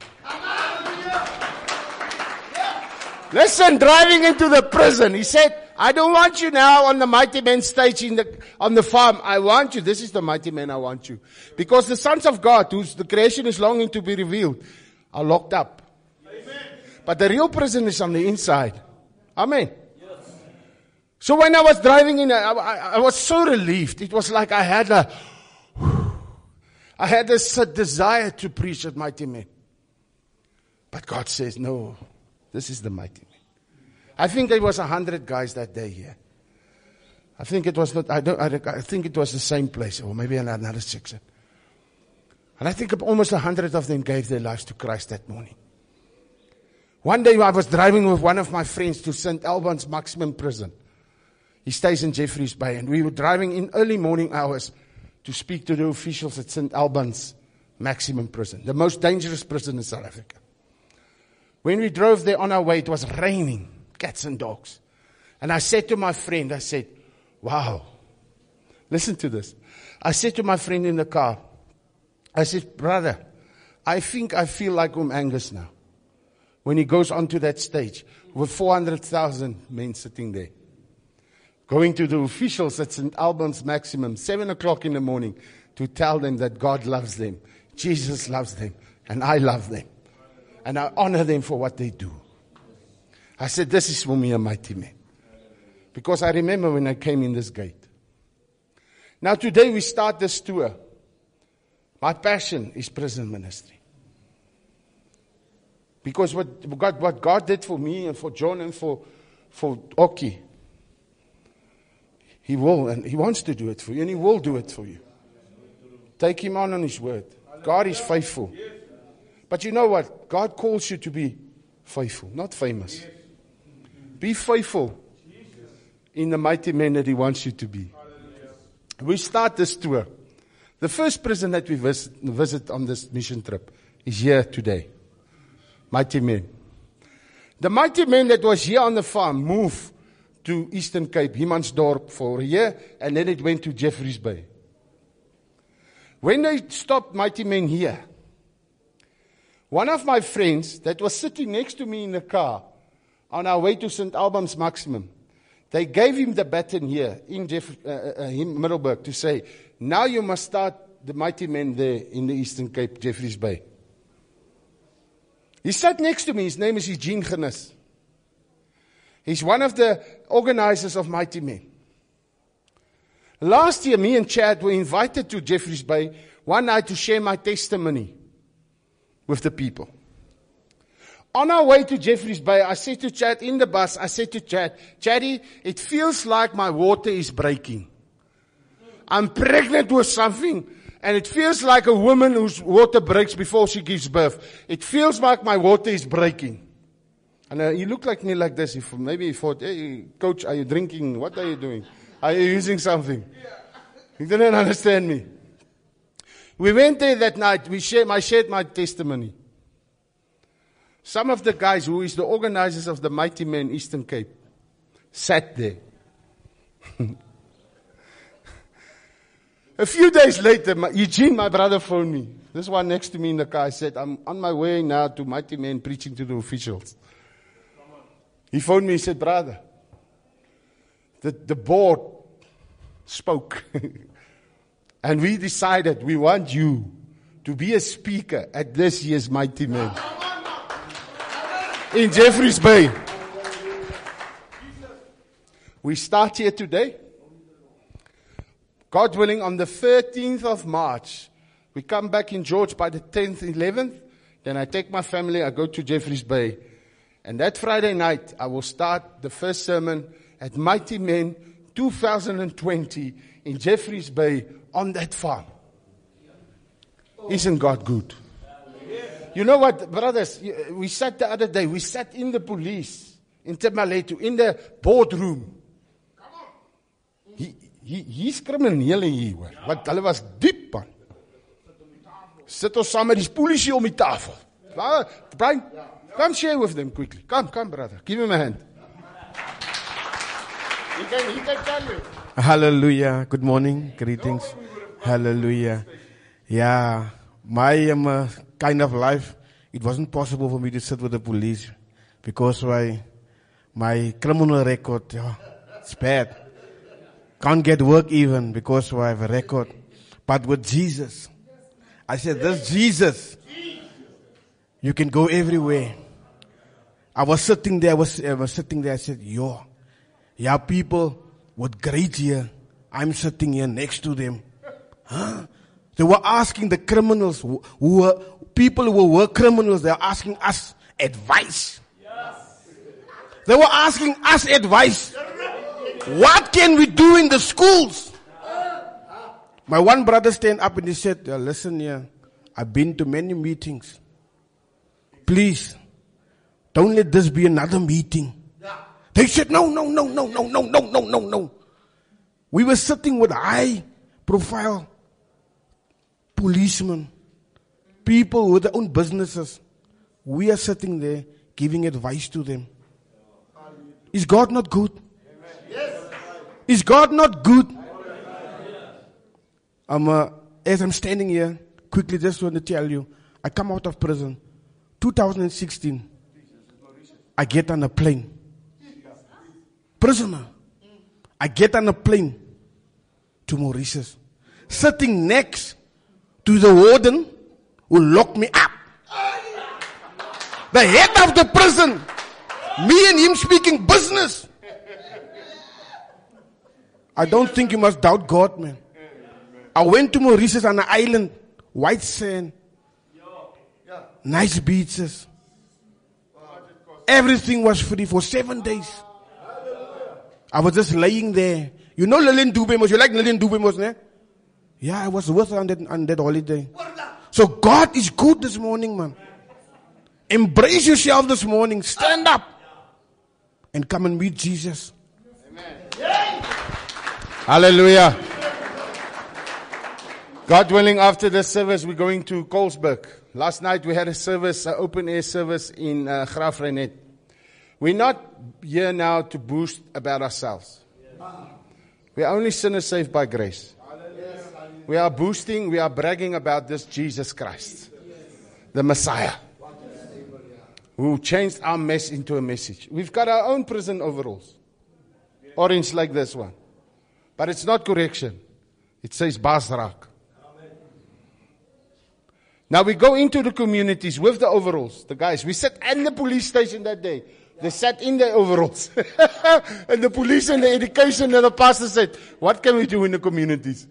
Listen, driving into the prison, he said, I don't want you now on the mighty men stage in the, on the farm. I want you. This is the mighty men I want you. Because the sons of God, whose the creation is longing to be revealed, are locked up. Amen. But the real prison is on the inside. Amen. Yes. So when I was driving in, I, I, I was so relieved. It was like I had a, I had this desire to preach at mighty men. But God says, no, this is the mighty men. I think there was a hundred guys that day here. I think it was not, I don't, I, I think it was the same place, or maybe another section. And I think almost a hundred of them gave their lives to Christ that morning. One day I was driving with one of my friends to Saint Albans Maximum Prison. He stays in Jeffreys Bay, and we were driving in early morning hours to speak to the officials at Saint Albans Maximum Prison, the most dangerous prison in South Africa. When we drove there on our way, it was raining, cats and dogs. And I said to my friend, I said, wow, listen to this. I said to my friend in the car, I said, brother, I think I feel like Um Angus now. When he goes onto that stage with four hundred thousand men sitting there. going to the officials at Saint Albans Maximum, seven o'clock in the morning, to tell them that God loves them, Jesus loves them, and I love them. And I honor them for what they do. I said, this is for me a mighty man. Because I remember when I came in this gate. Now today we start this tour. My passion is prison ministry. Because what God, what God did for me and for John and for, for Oki, He will, and He wants to do it for you, and He will do it for you. Take Him on on His word. God is faithful. But you know what? God calls you to be faithful, not famous. Be faithful in the mighty man that He wants you to be. We start this tour. The first prison that we visit, visit on this mission trip is here today. Mighty man. The mighty man that was here on the farm moved to Eastern Cape, Humansdorp, for a year, and then it went to Jeffreys Bay. When they stopped mighty men here, one of my friends that was sitting next to me in the car on our way to Saint Albans Maximum, they gave him the baton here in, Jeff, uh, uh, in Middelburg to say, now you must start the mighty men there in the Eastern Cape, Jeffreys Bay. He sat next to me. His name is Eugene Genis. He's one of the organizers of Mighty Men. Last year, me and Chad were invited to Jeffreys Bay one night to share my testimony with the people. On our way to Jeffreys Bay, I said to Chad in the bus, I said to Chad, Chaddy, it feels like my water is breaking. I'm pregnant with something, and it feels like a woman whose water breaks before she gives birth. It feels like my water is breaking. And uh, he looked like me like this. He, maybe he thought, hey, coach, are you drinking? What are you doing? Are you using something? He didn't understand me. We went there that night. We shared, I shared my testimony. Some of the guys who is the organizers of the Mighty Men Eastern Cape sat there. A few days later, my, Eugene, my brother, phoned me. This one next to me in the car. I said, I'm on my way now to Mighty Men preaching to the officials. He phoned me. He said, brother, the, the board spoke. And we decided we want you to be a speaker at this year's Mighty Men in Jeffreys Bay. We start here today. God willing, on the thirteenth of March, we come back in George by the tenth, eleventh. Then I take my family, I go to Jeffreys Bay. And that Friday night, I will start the first sermon at Mighty Men two thousand twenty in Jeffreys Bay on that farm. Isn't God good? You know what, brothers, we sat the other day, we sat in the police, in Temaletu, in the boardroom. He, he, hier's kriminele hier, hoor. Want hulle was diep, man. Sit ons saam met die polisie om die tafel. Brian, come share with them quickly. Come, come, brother. Give him a hand. He can, he can tell you. Hallelujah. Good morning. Greetings. Hallelujah. Yeah, my um, uh, kind of life, it wasn't possible for me to sit with the police because my, my criminal record, yeah, it's bad. Can't get work even because I have a record. But with Jesus, I said, this Jesus, you can go everywhere. I was sitting there, I was, I was sitting there, I said, yo, yeah, people with great here, I'm sitting here next to them. Huh? They were asking the criminals, who, who were, people who were criminals, they were asking us advice. Yes. They were asking us advice. What can we do in the schools? My one brother stand up and he said, listen here, I've been to many meetings. Please, don't let this be another meeting. They said, no, no, no, no, no, no, no, no, no, no. We were sitting with high profile policemen, people with their own businesses. We are sitting there giving advice to them. Is God not good? Yes. Is God not good? I'm, uh, as I'm standing here, quickly just want to tell you, I come out of prison, two thousand sixteen, I get on a plane. Prisoner. I get on a plane to Mauritius, sitting next to the warden who locked me up. The head of the prison. Me and him speaking business. I don't think you must doubt God, man. I went to Mauritius on an island, white sand, nice beaches. Everything was free for seven days. I was just laying there. You know Lillian Dubemos? You like Lillian Dubemos, ne? Yeah, I was with her on that, on that holiday. So God is good this morning, man. Embrace yourself this morning. Stand up and come and meet Jesus. Amen. Hallelujah. God willing, after this service, we're going to Colesberg. Last night we had a service, an open air service in uh, Graafrenet. We're not here now to boast about ourselves. We are only sinners saved by grace. We are boasting, we are bragging about this Jesus Christ, the Messiah, who changed our mess into a message. We've got our own prison overalls, orange like this one. But it's not correction. It says Basrak. Now we go into the communities with the overalls, the guys. We sat in the police station that day. They sat in their overalls. And the police and the education and the pastor said, what can we do in the communities?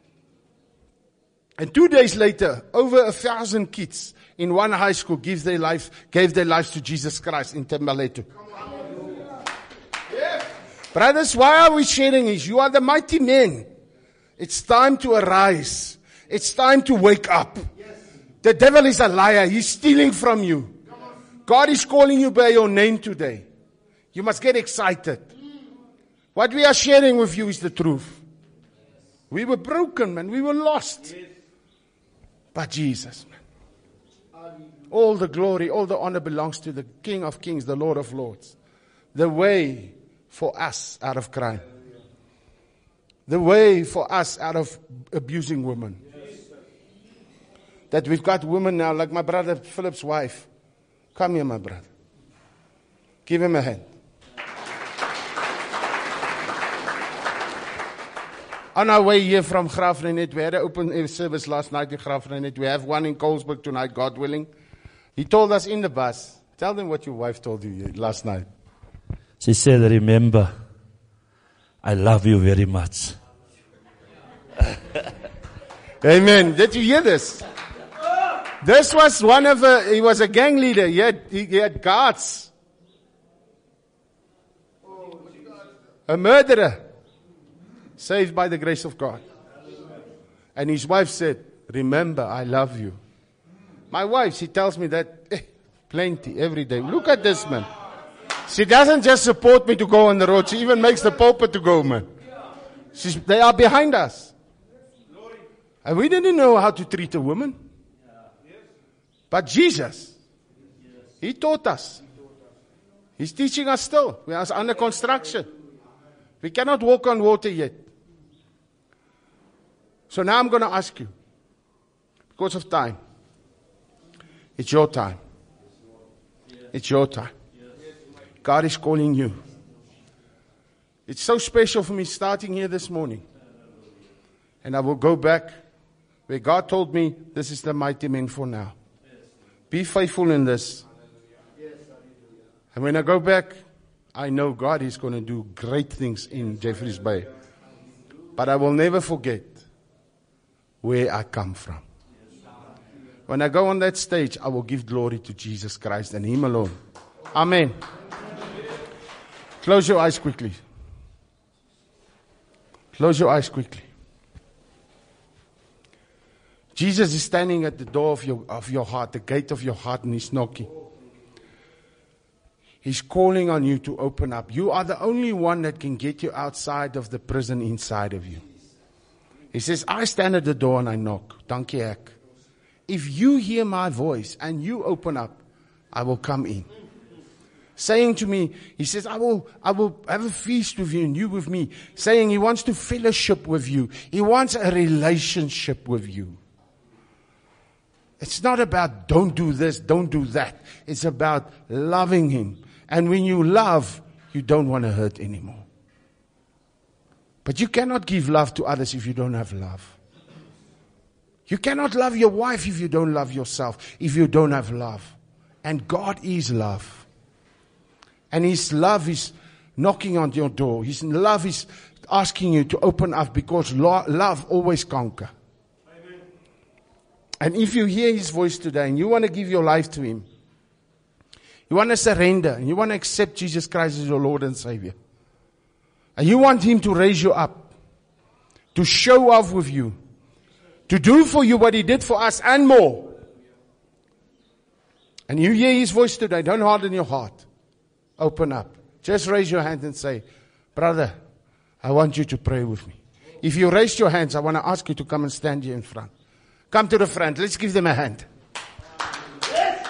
And two days later, over a thousand kids in one high school gave their life, gave their lives to Jesus Christ in Thembaletu. Yeah. Brothers, why are we sharing this? You are the mighty men. It's time to arise. It's time to wake up. The devil is a liar. He's stealing from you. God is calling you by your name today. You must get excited. What we are sharing with you is the truth. We were broken, man. We were lost. But Jesus, man. All the glory, all the honor belongs to the King of Kings, the Lord of Lords. The way for us out of crime. The way for us out of abusing women. That we've got women now, like my brother Philip's wife. Come here, my brother. Give him a hand. On our way here from Graafrenet, we had an open air service last night in Graafrenet. We have one in Colesberg tonight, God willing. He told us in the bus, tell them what your wife told you last night. She said, remember, I love you very much. Amen. Did you hear this? This was one of a, he was a gang leader. He had, he, he had guards. A murderer. Saved by the grace of God. And his wife said, remember, I love you. My wife, she tells me that eh, plenty every day. Look at this, man. She doesn't just support me to go on the road. She even makes the pulpit to go, man. She's, they are behind us. And we didn't know how to treat a woman. But Jesus, He taught us. He's teaching us still. We are under construction. We cannot walk on water yet. So now I'm going to ask you, because of time, it's your time. It's your time. God is calling you. It's so special for me starting here this morning. And I will go back where God told me, this is the mighty men for now. Be faithful in this. And when I go back, I know God is going to do great things in Jeffreys Bay. But I will never forget where I come from. When I go on that stage, I will give glory to Jesus Christ and Him alone. Amen. Close your eyes quickly. Close your eyes quickly. Jesus is standing at the door of your, of your heart, the gate of your heart, and He's knocking. He's calling on you to open up. You are the only one that can get you outside of the prison inside of you. He says, I stand at the door and I knock. Dankie ek. If you hear my voice and you open up, I will come in. Saying to me, He says, I will, I will have a feast with you and you with me. Saying He wants to fellowship with you. He wants a relationship with you. It's not about don't do this, don't do that. It's about loving Him. And when you love, you don't want to hurt anymore. But you cannot give love to others if you don't have love. You cannot love your wife if you don't love yourself, if you don't have love. And God is love. And His love is knocking on your door. His love is asking you to open up, because lo- love always conquers. And if you hear His voice today and you want to give your life to Him, you want to surrender, and you want to accept Jesus Christ as your Lord and Savior, and you want Him to raise you up, to show off with you, to do for you what He did for us and more, and you hear His voice today, don't harden your heart. Open up. Just raise your hand and say, brother, I want you to pray with me. If you raise your hands, I want to ask you to come and stand here in front. Come to the front. Let's give them a hand. Yes.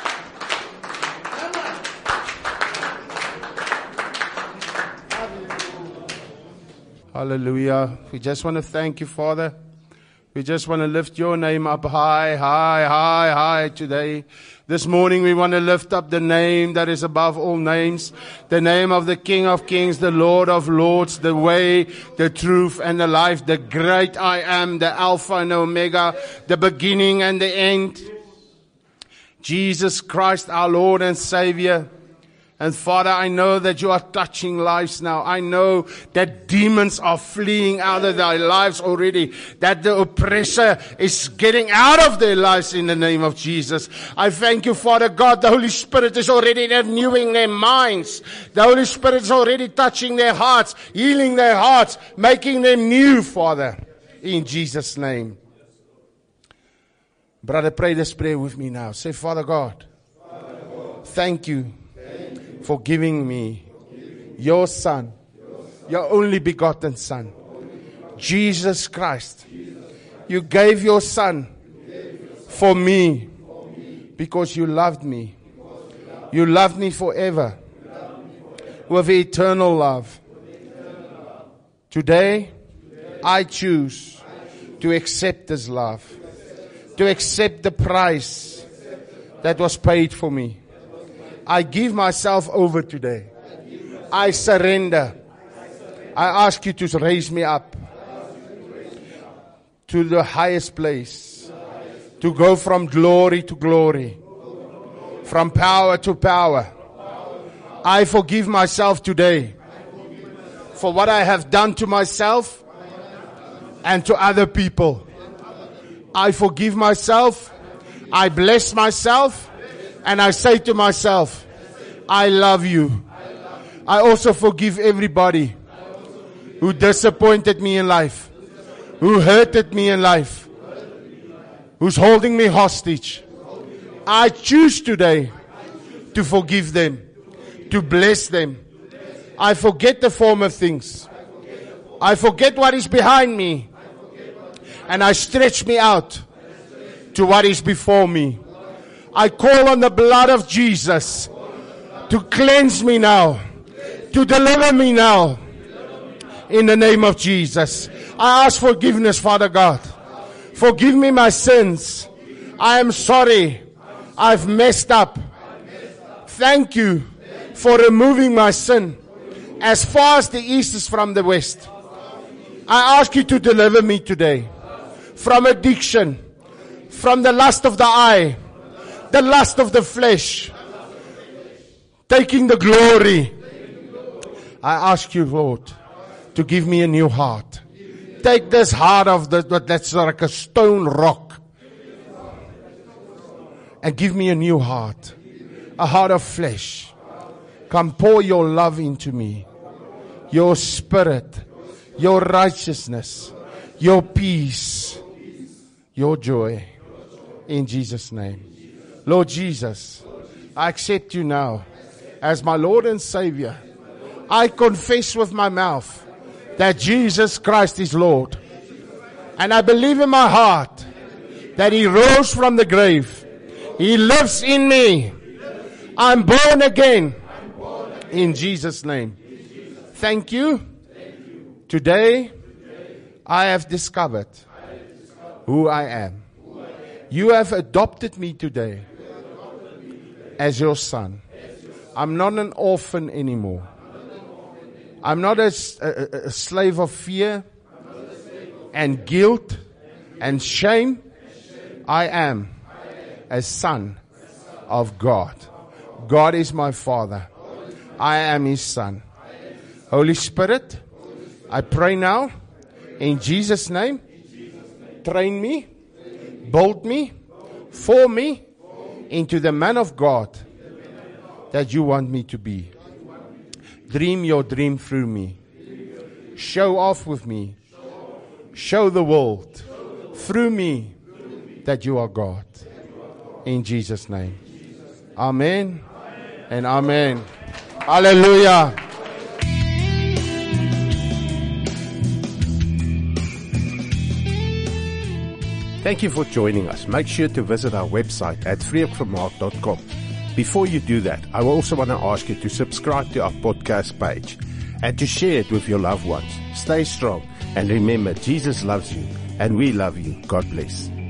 Hallelujah. We just want to thank you, Father. We just want to lift your name up high, high, high, high today. This morning we want to lift up the name that is above all names. The name of the King of Kings, the Lord of Lords, the way, the truth and the life, the great I am, the Alpha and Omega, the beginning and the end. Jesus Christ, our Lord and Savior. And Father, I know that you are touching lives now. I know that demons are fleeing out of their lives already. That the oppressor is getting out of their lives in the name of Jesus. I thank you, Father God. The Holy Spirit is already renewing their minds. The Holy Spirit is already touching their hearts, healing their hearts, making them new, Father. In Jesus' name. Brother, pray this prayer with me now. Say, Father God, Father God, thank you. For giving me your Son, your only begotten Son, Jesus Christ. You gave your Son for me because you loved me. You loved me forever with eternal love. Today, I choose to accept this love, to accept the price that was paid for me. I give myself over today. I surrender. I ask you to raise me up to the highest place, to go from glory to glory, from power to power. I forgive myself today for what I have done to myself and to other people. I forgive myself. I bless myself. And I say to myself, I love you. I also forgive everybody who disappointed me in life, who hurted me in life, who's holding me hostage. I choose today to forgive them, to bless them. I forget the former things. I forget what is behind me. And I stretch me out to what is before me. I call on the blood of Jesus to cleanse me now, to deliver me now, in the name of Jesus. I ask forgiveness, Father God. Forgive me my sins. I am sorry. I've messed up. Thank you for removing my sin as far as the east is from the west. I ask you to deliver me today from addiction, from the lust of the eye, the lust of the flesh, taking the glory. I ask you, Lord, to give me a new heart. Take this heart of the, that's like a stone rock, and give me a new heart, a heart of flesh. Come pour your love into me, your spirit, your righteousness, your peace, your joy, in Jesus' name. Lord Jesus, I accept you now as my Lord and Savior. I confess with my mouth that Jesus Christ is Lord. And I believe in my heart that He rose from the grave. He lives in me. I'm born again. In Jesus' name. Thank you. Today, I have discovered who I am. You have adopted me today as your son. I'm not an orphan anymore. I'm not a, a, a slave of fear and guilt and shame. I am a son of God. God is my Father. I am His Son. Holy Spirit, I pray now in Jesus' name, train me, build me, form me into the man of God that you want me to be. Dream your dream through me. Show off with me. Show the world through me that you are God. In Jesus' name. Amen and amen. Hallelujah. Thank you for joining us. Make sure to visit our website at freek vermaak dot com. Before you do that, I also want to ask you to subscribe to our podcast page and to share it with your loved ones. Stay strong and remember, Jesus loves you and we love you. God bless.